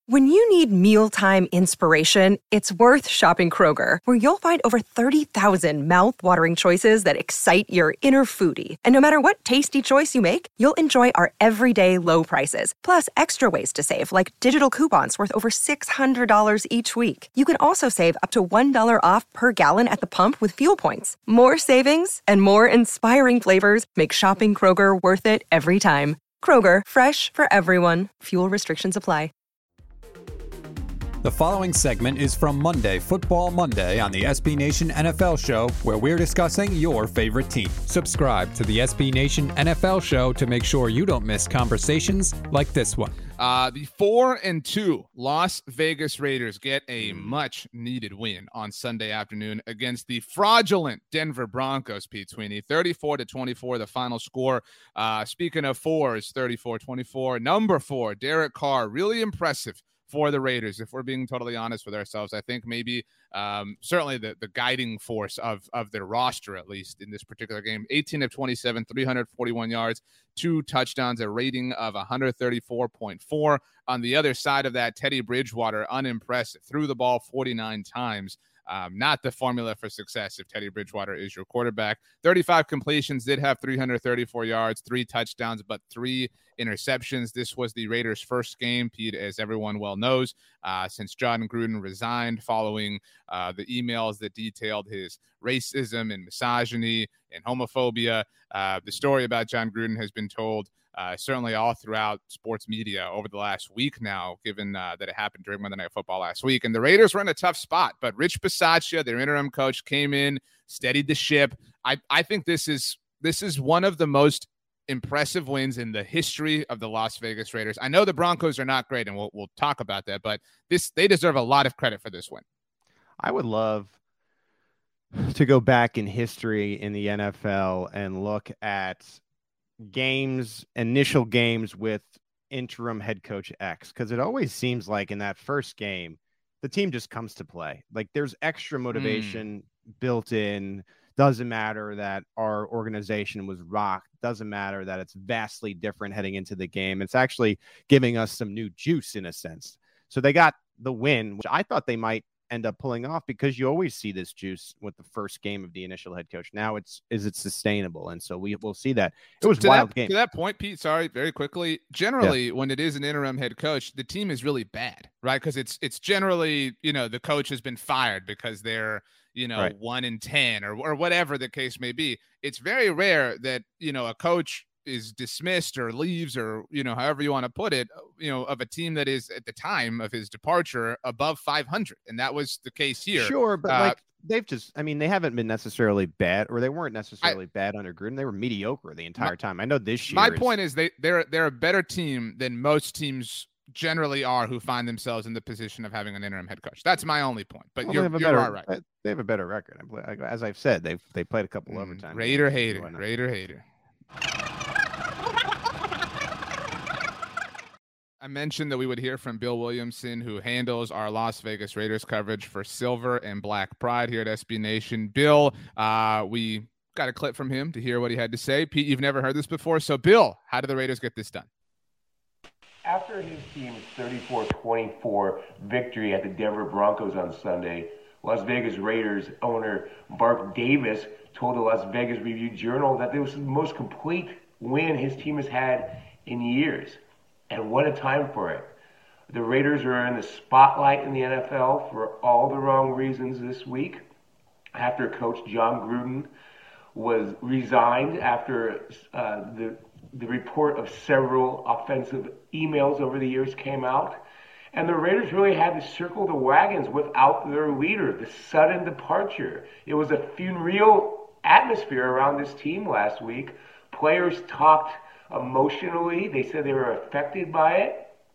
When you need mealtime inspiration, it's worth shopping Kroger, where you'll find over 30,000 mouth-watering choices that excite your inner foodie. And no matter what tasty choice you make, you'll enjoy our everyday low prices, plus extra ways to save, like digital coupons worth over $600 each week. You can also save up to $1 off per gallon at the pump with fuel points. More savings and more inspiring flavors make shopping Kroger worth it every time. Kroger, fresh for everyone. Fuel restrictions apply. The following segment is from Monday, Football Monday, on the SB Nation NFL Show, where we're discussing your favorite team. Subscribe to the SB Nation NFL Show to make sure you don't miss conversations like this one. The 4-2 Las Vegas Raiders get a much-needed win on Sunday afternoon against the fraudulent Denver Broncos, Pete Sweeney. 34-24, the final score. Speaking of fours, 34-24. Number 4, Derek Carr, really impressive for the Raiders, if we're being totally honest with ourselves. I think maybe certainly the guiding force of their roster, at least in this particular game. 18 of 27, 341 yards, 2 touchdowns, a rating of 134.4. On the other side of that, Teddy Bridgewater, unimpressive, threw the ball 49 times. Not the formula for success if Teddy Bridgewater is your quarterback. 35 completions, did have 334 yards, 3 touchdowns, but 3 interceptions. This was the Raiders' first game, Pete, as everyone well knows, since John Gruden resigned following the emails that detailed his racism and misogyny and homophobia. The story about John Gruden has been told certainly all throughout sports media over the last week now, given that it happened during Monday Night Football last week. And the Raiders were in a tough spot, but Rich Bisaccia, their interim coach, came in, steadied the ship. I think this is one of the most impressive wins in the history of the Las Vegas Raiders. I know the Broncos are not great, and we'll talk about that, but they deserve a lot of credit for this win. I would love to go back in history in the NFL and look at initial games with interim head coach X, because it always seems like in that first game, the team just comes to play. Like there's extra motivation built in. Doesn't matter that our organization was rocked. Doesn't matter that it's vastly different heading into the game. It's actually giving us some new juice in a sense. So they got the win, which I thought they might end up pulling off, because you always see this juice with the first game of the initial head coach. Now is it sustainable? And so we'll see that. It was wild game. To that point, Pete, sorry, very quickly. Generally, when it is an interim head coach, the team is really bad, right? Because it's generally, the coach has been fired because they're, right, 1-10 or whatever the case may be. It's very rare that, a coach is dismissed or leaves or, however you want to put it, of a team that is at the time of his departure above 500. And that was the case here. Sure. But they haven't been necessarily bad, or they weren't necessarily bad under Gruden. They were mediocre the entire time. I know this year. My point is they're a better team than most teams generally are who find themselves in the position of having an interim head coach. That's my only point. But you're right. They have a better record. As I've said, they played a couple overtime. Raider hater. I mentioned that we would hear from Bill Williamson, who handles our Las Vegas Raiders coverage for Silver and Black Pride here at SB Nation. Bill, we got a clip from him to hear what he had to say. Pete, you've never heard this before. So, Bill, how did the Raiders get this done? After his team's 34-24 victory at the Denver Broncos on Sunday, Las Vegas Raiders owner Mark Davis told the Las Vegas Review-Journal that it was the most complete win his team has had in years. And what a time for it. The Raiders are in the spotlight in the NFL for all the wrong reasons this week. After Coach John Gruden was resigned after the report of several offensive emails over the years came out. And the Raiders really had to circle the wagons without their leader, the sudden departure. It was a funereal atmosphere around this team last week. Players talked emotionally. They said they were affected by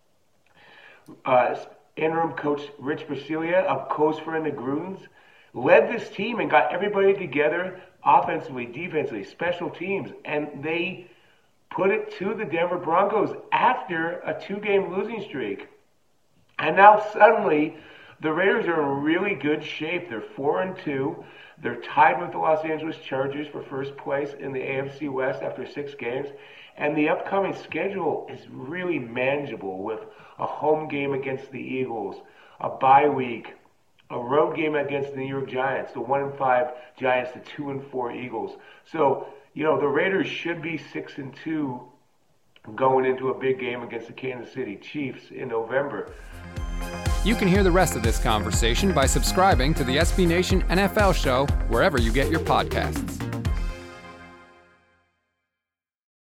it. Interim coach Rich Bisaccia, a close friend of Gruden's, led this team and got everybody together offensively, defensively, special teams. And they put it to the Denver Broncos after a 2-game losing streak. And now suddenly the Raiders are in really good shape. They're 4-2. They're tied with the Los Angeles Chargers for first place in the AFC West after 6 games. And the upcoming schedule is really manageable with a home game against the Eagles, a bye week, a road game against the New York Giants, the 1-5 Giants, the 2-4 Eagles. So, the Raiders should be 6-2 going into a big game against the Kansas City Chiefs in November. You can hear the rest of this conversation by subscribing to the SB Nation NFL Show wherever you get your podcasts.